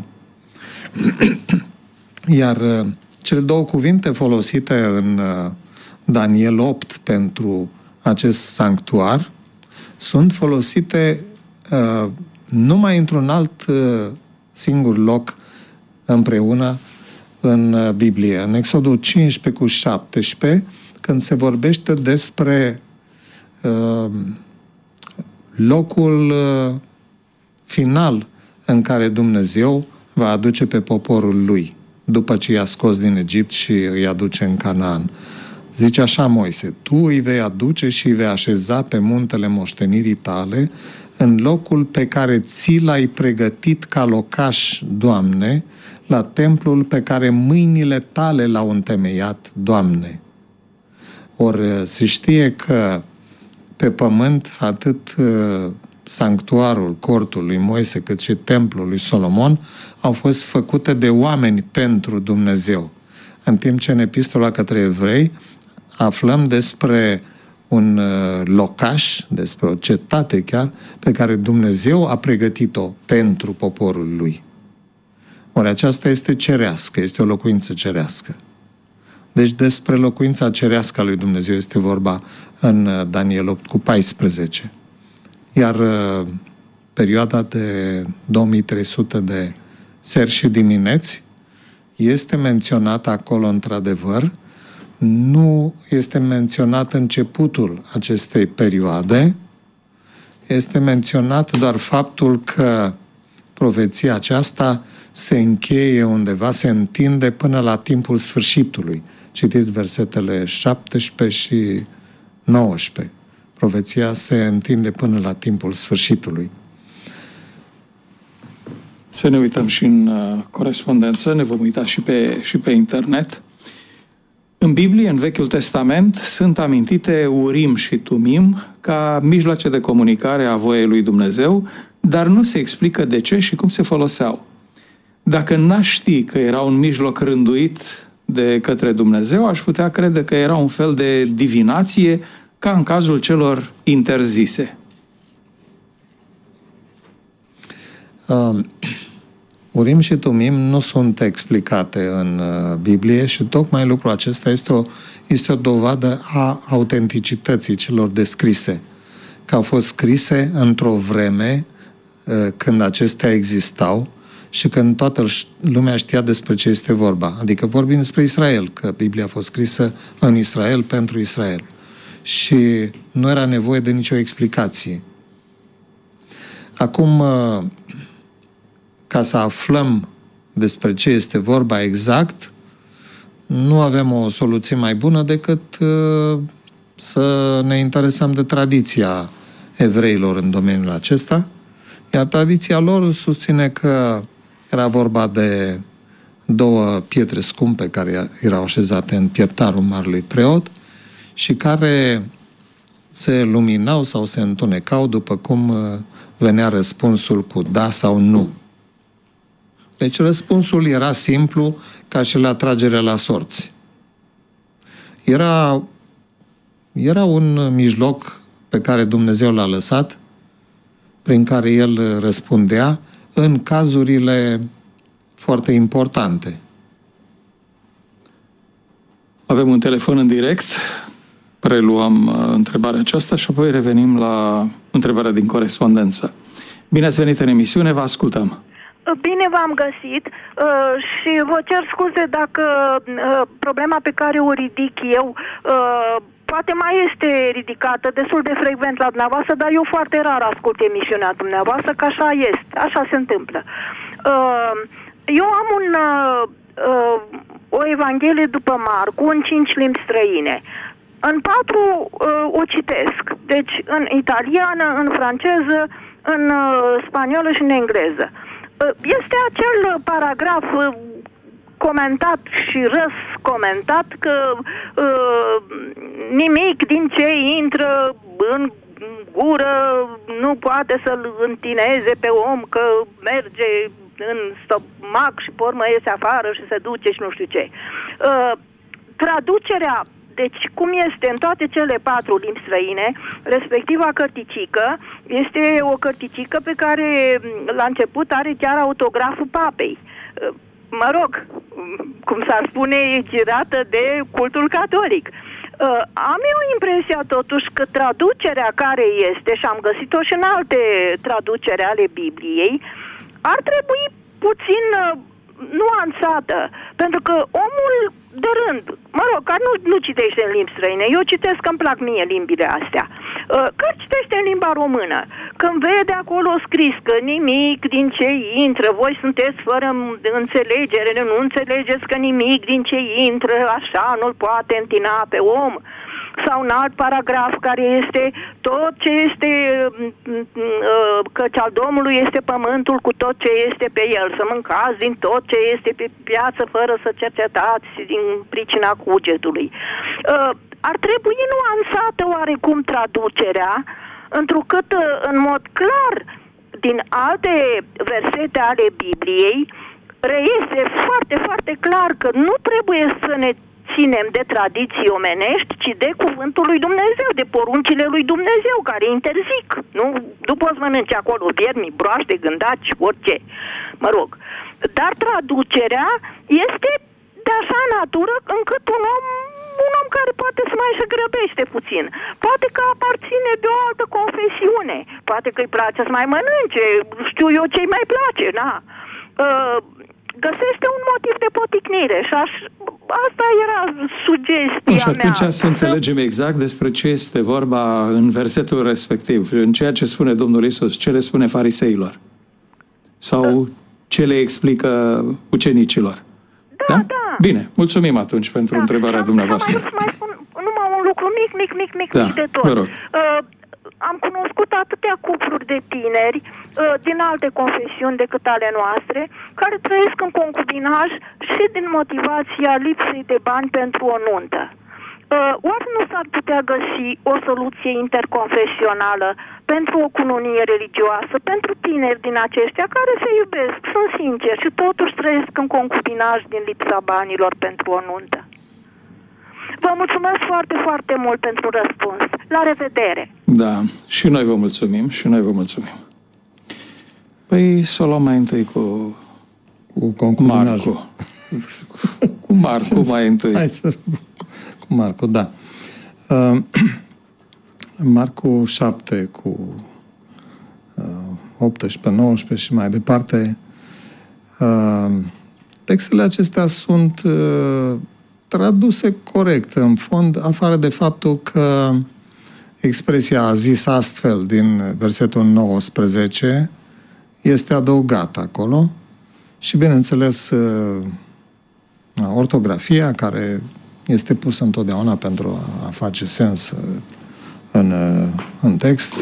Iar cele două cuvinte folosite în Daniel opt pentru acest sanctuar sunt folosite uh, numai într-un alt uh, singur loc împreună în uh, Biblie. În Exodul cincisprezece cu șaptesprezece, când se vorbește despre uh, locul uh, final în care Dumnezeu va aduce pe poporul lui, după ce i-a scos din Egipt și îi aduce în Canaan. Zice așa Moise: tu îi vei aduce și îi vei așeza pe muntele moștenirii tale, în locul pe care ți l-ai pregătit ca locaș, Doamne, la templul pe care mâinile tale l-au întemeiat, Doamne. Ori se știe că pe pământ atât sanctuarul, cortul lui Moise, cât și templul lui Solomon au fost făcute de oameni pentru Dumnezeu. În timp ce în epistola către evrei aflăm despre un locaș, despre o cetate chiar, pe care Dumnezeu a pregătit-o pentru poporul lui. Ori aceasta este cerească, este o locuință cerească. Deci despre locuința cerească a lui Dumnezeu este vorba în Daniel opt cu paisprezece. Iar perioada de două mii trei sute de seri și dimineți este menționată acolo într-adevăr, nu este menționat începutul acestei perioade, este menționat doar faptul că profeția aceasta se încheie undeva, se întinde până la timpul sfârșitului. Citiți versetele șaptesprezece și nouăsprezece. Profeția se întinde până la timpul sfârșitului. Să ne uităm și în uh, corespondență, ne vom uita și pe, și pe internet. În Biblie, în Vechiul Testament, sunt amintite Urim și Tumim ca mijloace de comunicare a voiei lui Dumnezeu, dar nu se explică de ce și cum se foloseau. Dacă n-aș ști că era un mijloc rânduit de către Dumnezeu, aș putea crede că era un fel de divinație, ca în cazul celor interzise. Uh, Urim și Tumim nu sunt explicate în uh, Biblie și tocmai lucrul acesta este o, este o dovadă a autenticității celor descrise, că au fost scrise într-o vreme uh, când acestea existau și când toată lumea știa despre ce este vorba. Adică vorbim despre Israel, că Biblia a fost scrisă în Israel pentru Israel. Și nu era nevoie de nicio explicație. Acum, ca să aflăm despre ce este vorba exact, nu avem o soluție mai bună decât să ne interesăm de tradiția evreilor în domeniul acesta, iar tradiția lor susține că era vorba de două pietre scumpe care erau așezate în pieptarul marelui preot și care se luminau sau se întunecau după cum venea răspunsul cu da sau nu. Deci răspunsul era simplu ca și la tragerea la sorți. Era, era un mijloc pe care Dumnezeu l-a lăsat, prin care el răspundea în cazurile foarte importante. Avem un telefon în direct, preluăm uh, întrebarea aceasta și apoi revenim la întrebarea din corespondență. Bine ați venit în emisiune, vă ascultăm. Bine v-am găsit uh, și vă cer scuze dacă uh, problema pe care o ridic eu uh, poate mai este ridicată destul de frecvent la dumneavoastră, dar eu foarte rar ascult emisiunea dumneavoastră, că așa este, așa se întâmplă. Uh, eu am un, uh, uh, o Evanghelie după Marcu în cinci limbi străine. În patru uh, o citesc, deci în italiană, în franceză, în uh, spaniolă și în engleză. Uh, este acel paragraf uh, comentat și răscomentat că uh, nimic din ce intră în gură nu poate să-l întineze pe om, că merge în stomac și pe urmă iese afară și se duce și nu știu ce. Uh, traducerea, deci cum este în toate cele patru limbi străine, respectiva cărticică, este o cărticică pe care la început are chiar autograful papei. Uh, mă rog, cum s-ar spune, e girată de cultul catolic. Uh, am eu impresia totuși că traducerea care este, și am găsit-o și în alte traducere ale Bibliei, ar trebui puțin uh, nuanțată, pentru că omul de rând, mă rog, care nu, nu citește în limbi străine, eu citesc că îmi plac mie limbile astea, uh, care citește în limba română, când vede acolo scris că nimic din ce intră, voi sunteți fără înțelegere, nu înțelegeți că nimic din ce intră așa nu-l poate întina pe om, sau un alt paragraf care este tot ce este, căci al Domnului este pământul cu tot ce este pe el, să mâncați din tot ce este pe piață fără să cercetați din pricina cugetului. Ar trebui nuanțată oarecum traducerea, întrucât în mod clar din alte versete ale Bibliei reiese foarte, foarte clar că nu trebuie să ne ținem de tradiții omenești, ci de cuvântul lui Dumnezeu, de poruncile lui Dumnezeu, care interzic. Nu, nu poți mănânci acolo viermi, broaște, gândaci, orice. Mă rog. Dar traducerea este de așa natură încât un om, un om care poate să mai se grăbește puțin. Poate că aparține de o altă confesiune. Poate că îi place să mai mănânce. Știu eu ce-i mai place, na. Uh, găsește un motiv de poticnire și aș asta era sugestia Bun, și atunci mea. să înțelegem exact despre ce este vorba în versetul respectiv, în ceea ce spune Domnul Iisus, ce le spune fariseilor. Sau ce le explică ucenicilor. Da, da? da. Bine, mulțumim atunci pentru da. întrebarea am, dumneavoastră. Am mai, mai spun numai un lucru mic, mic, mic, mic, da, mic de tot. Vă rog. Uh, am cunoscut atâtea cupluri de tineri uh, din alte confesiuni decât ale noastre, care trăiesc în concubinaj și din motivația lipsei de bani pentru o nuntă. Uh, oare nu s-ar putea găsi o soluție interconfesională pentru o cununie religioasă, pentru tineri din aceștia care se iubesc, sunt sinceri și totuși trăiesc în concubinaj din lipsa banilor pentru o nuntă? Vă mulțumesc foarte, foarte mult pentru răspuns. La revedere! Da, și noi vă mulțumim, și noi vă mulțumim. Păi să o luăm mai întâi cu, cu concubinajul. Marcu. Cu Marcu mai întâi. Hai să... Cu Marcu, da. Uh, Marcu șapte cu uh, optsprezece, nouăsprezece și mai departe. Uh, textele acestea sunt uh, traduse corect, în fond, afară de faptul că expresia a zis astfel din versetul nouăsprezece este adăugată acolo și, bineînțeles, uh, ortografia, care este pusă întotdeauna pentru a face sens în, în text.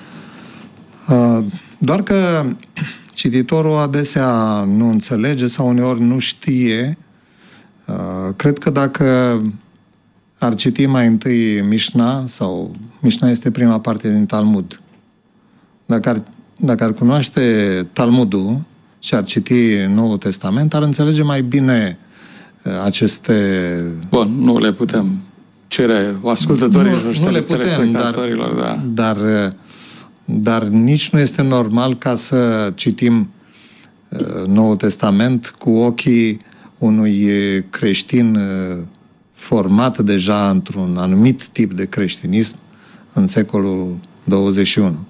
Doar că cititorul adesea nu înțelege sau uneori nu știe. Cred că dacă ar citi mai întâi Mișna, sau Mișna este prima parte din Talmud, dacă ar, dacă ar cunoaște Talmudul și ar citi Noul Testament, ar înțelege mai bine aceste... Bun, nu le putem cere ascultătorilor noștri, telespectatorilor, dar, da. Dar, dar nici nu este normal ca să citim Noul Testament cu ochii unui creștin format deja într-un anumit tip de creștinism în secolul douăzeci și unu.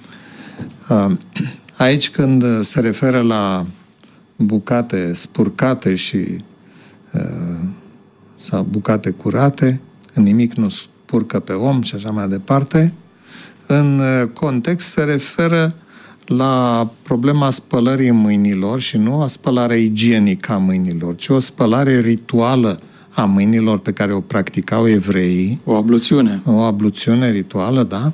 Aici, când se referă la bucate spurcate și sau bucate curate, nimic nu spurcă pe om și așa mai departe, în context se referă la problema spălării mâinilor și nu a spălarea igienică a mâinilor, ci o spălare rituală a mâinilor pe care o practicau evreii. O abluțiune. O abluțiune rituală, da.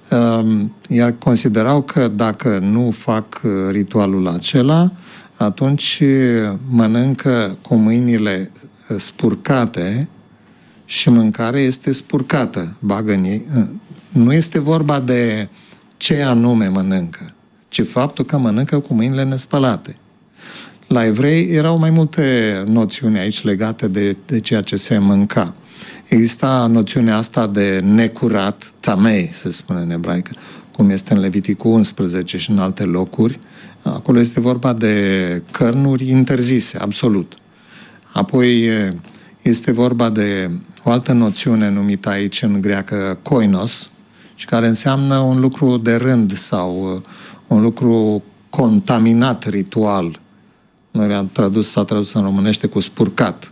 Iar considerau că dacă nu fac ritualul acela, atunci mănâncă cu mâinile spurcate și mâncarea este spurcată, bagă în ei. Nu este vorba de ce anume mănâncă, ci faptul că mănâncă cu mâinile nespălate. La evrei erau mai multe noțiuni aici legate de, de ceea ce se mânca. Exista noțiunea asta de necurat, tamei, se spune în ebraică, cum este în Leviticul unsprezece și în alte locuri. Acolo este vorba de cărnuri interzise, absolut. Apoi este vorba de o altă noțiune numită aici în greacă koinos, și care înseamnă un lucru de rând sau un lucru contaminat ritual. Noi am tradus, s-a tradus în românește cu spurcat.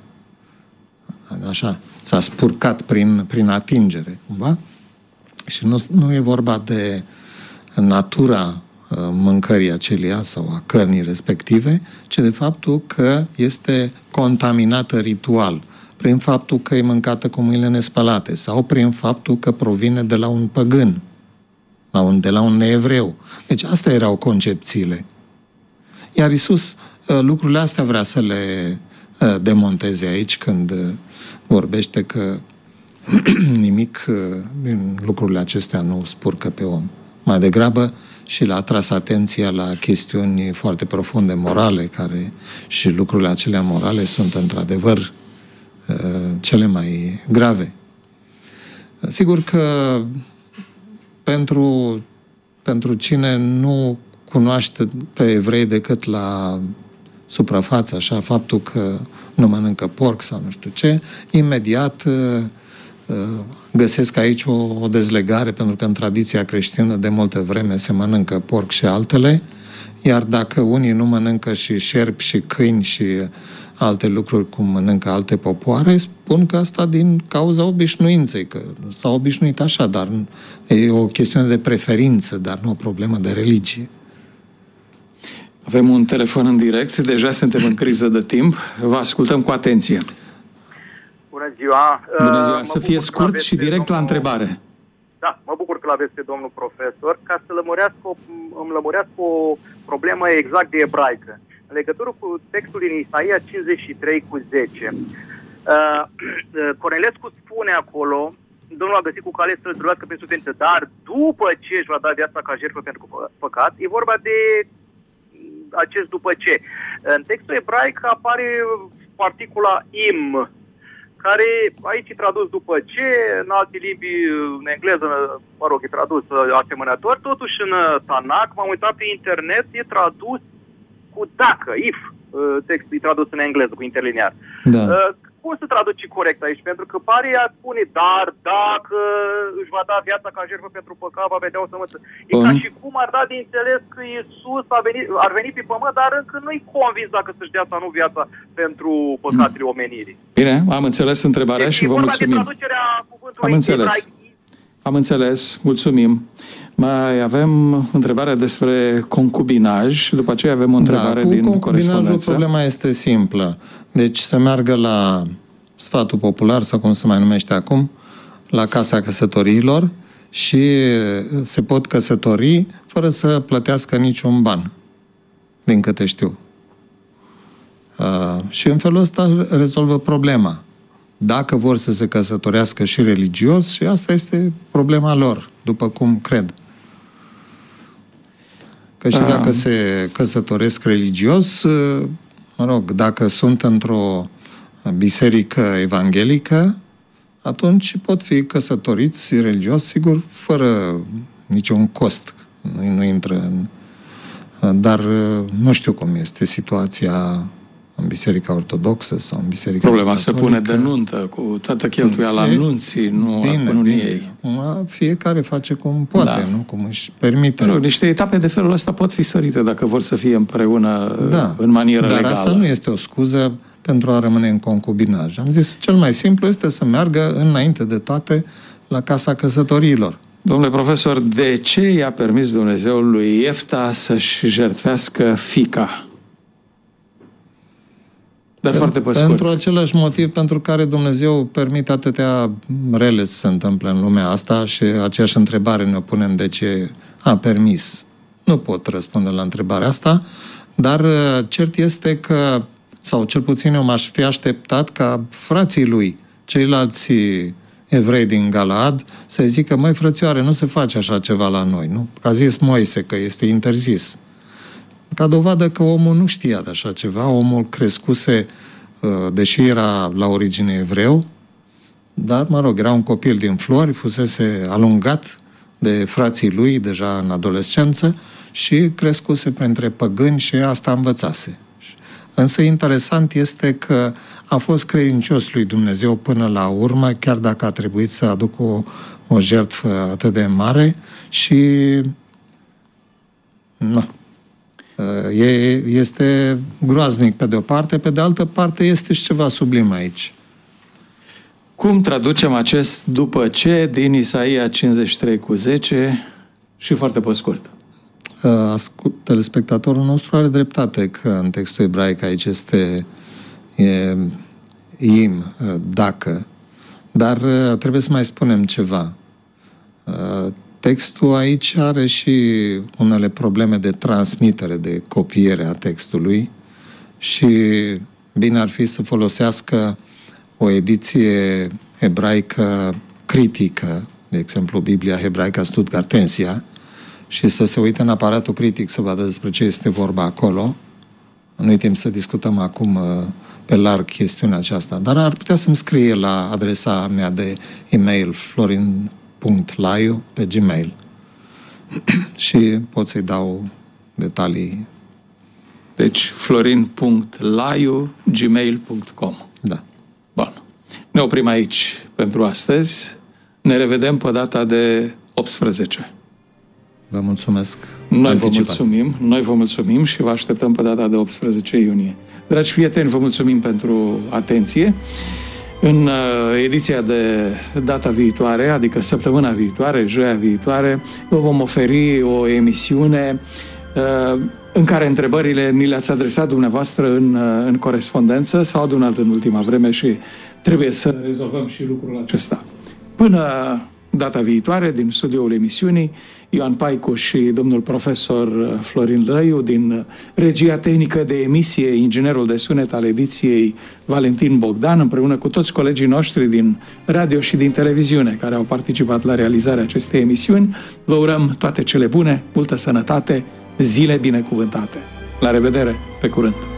Așa, s-a spurcat prin, prin atingere, cumva. Și nu, nu e vorba de natura mâncării aceleia sau a cărnii respective, ci de faptul că este contaminată ritual, prin faptul că e mâncată cu mâinile nespălate sau prin faptul că provine de la un păgân, la un, de la un neevreu. Deci astea erau concepțiile. Iar Iisus lucrurile astea vrea să le demonteze aici când vorbește că nimic din lucrurile acestea nu spurcă pe om. Mai degrabă și l-a atras atenția la chestiuni foarte profunde morale, care și lucrurile acelea morale sunt într-adevăr cele mai grave. Sigur că pentru, pentru cine nu cunoaște pe evrei decât la suprafață, așa, faptul că nu mănâncă porc sau nu știu ce, imediat găsesc aici o, o dezlegare, pentru că în tradiția creștină de multă vreme se mănâncă porc și altele, iar dacă unii nu mănâncă și șerpi și câini și alte lucruri cum mănâncă alte popoare, spun că asta din cauza obișnuinței, că s-au obișnuit așa, dar e o chestiune de preferință, dar nu o problemă de religie. Avem un telefon în direct, deja suntem în criză de timp, vă ascultăm cu atenție. Bună ziua! Bună ziua! Să fie scurt și direct domnul... la întrebare. Da, mă bucur că l-aveți pe domnul profesor, ca să lămurească o, îmi lămurească o problemă exact de ebraică. În legătură cu textul din Isaia cincizeci și trei cu zece. Uh, Cornelescu spune acolo, Domnul a găsit cu cale să-l zdruiască pe suferință, dar după ce își va da viața ca jertfă pentru păcat, e vorba de acest după ce. În textul ebraic apare particula im, care aici e tradus după ce, în alte limbi, în engleză, mă rog, e tradus asemănător, totuși în Tanakh, m-am uitat pe internet, e tradus cu dacă, if, textul e tradus în engleză, cu interlinear. Da. Cum se traduce corect aici? Pentru că pare a spune, dar dacă își va da viața ca jertfă pentru păcat, va vedea o sămânță. E ca și cum ar da de înțeles că Iisus a venit, ar veni pe pământ, dar încă nu-i convins dacă să-și dea sau nu viața pentru păcatele omenirii. Bine, am înțeles întrebarea deci, și vă mulțumim. Am înțeles. Ebraic. Am înțeles, mulțumim. Mai avem întrebarea despre concubinaj, după aceea avem o întrebare da, din corespondență. Problema este simplă. Deci să meargă la sfatul popular, sau cum se mai numește acum, la Casa Căsătoriilor și se pot căsători fără să plătească niciun ban, din câte știu. Uh, și în felul ăsta rezolvă problema. Dacă vor să se căsătorească și religios, și asta este problema lor, după cum cred. Că și dacă se căsătoresc religios, mă rog, dacă sunt într-o biserică evanghelică, atunci pot fi căsătoriți religios, sigur, fără niciun cost. Nu, nu intră în... Dar nu știu cum este situația în Biserica Ortodoxă sau în Biserica Problema Catolică. se pune de nuntă, cu toată cheltuiala anunții, nu a cununiei. Fiecare face cum poate, da. Nu? Cum își permite. Rog, niște etape de felul ăsta pot fi sărite dacă vor să fie împreună da. În manieră Dar legală. Dar asta nu este o scuză pentru a rămâne în concubinaj. Am zis, cel mai simplu este să meargă înainte de toate la Casa Căsătoriilor. Domnule profesor, de ce i-a permis Dumnezeu lui Iefta să-și jertfească fiica? Dar foarte pe scurt. Pentru același motiv pentru care Dumnezeu permite atâtea rele să se întâmple în lumea asta și aceeași întrebare ne punem de ce a permis. Nu pot răspunde la întrebarea asta, dar cert este că, sau cel puțin eu m-aș fi așteptat ca frații lui, ceilalți evrei din Galaad, să zică, măi frățioare, nu se face așa ceva la noi, nu? Că a zis Moise că este interzis. Ca dovadă că omul nu știa de așa ceva, omul crescuse, deși era la origine evreu, dar, mă rog, era un copil din Flori, fusese alungat de frații lui, deja în adolescență, și crescuse printre păgâni și asta învățase. Însă interesant este că a fost credincios lui Dumnezeu până la urmă, chiar dacă a trebuit să aducă o, o jertfă atât de mare și... Nu. E, este groaznic pe de-o parte, pe de altă parte este și ceva sublim aici. Cum traducem acest după ce din Isaia cincizeci și trei cu zece și foarte pe scurt? Telespectatorul nostru are dreptate că în textul ebraic aici este e, im, dacă, dar trebuie să mai spunem ceva. Textul aici are și unele probleme de transmitere, de copiere a textului și bine ar fi să folosească o ediție ebraică critică, de exemplu Biblia Hebraica Stuttgartensia, și să se uite în aparatul critic să vadă despre ce este vorba acolo. Nu-i timp să discutăm acum pe larg chestiunea aceasta, dar ar putea să-mi scrie la adresa mea de e-mail florin punct laiu pe Gmail și pot să-i dau detalii. Deci florin punct laiu gmail punct com. Da. Bun. Ne oprim aici pentru astăzi. Ne revedem pe data de optsprezece. Vă mulțumesc. Noi vă mulțumim, noi vă mulțumim și vă așteptăm pe data de optsprezece iunie. Dragi prieteni, vă mulțumim pentru atenție. În ediția de data viitoare, adică săptămâna viitoare, joia viitoare, vă vom oferi o emisiune în care întrebările ni le-ați adresat dumneavoastră în, în corespondență, s-au adunat în ultima vreme și trebuie să rezolvăm și lucrul acesta. Până data viitoare, din studioul emisiunii, Ioan Paicu și domnul profesor Florin Lăiu, din regia tehnică de emisie, inginerul de sunet al ediției Valentin Bogdan, împreună cu toți colegii noștri din radio și din televiziune care au participat la realizarea acestei emisiuni, vă urăm toate cele bune, multă sănătate, zile binecuvântate. La revedere, pe curând!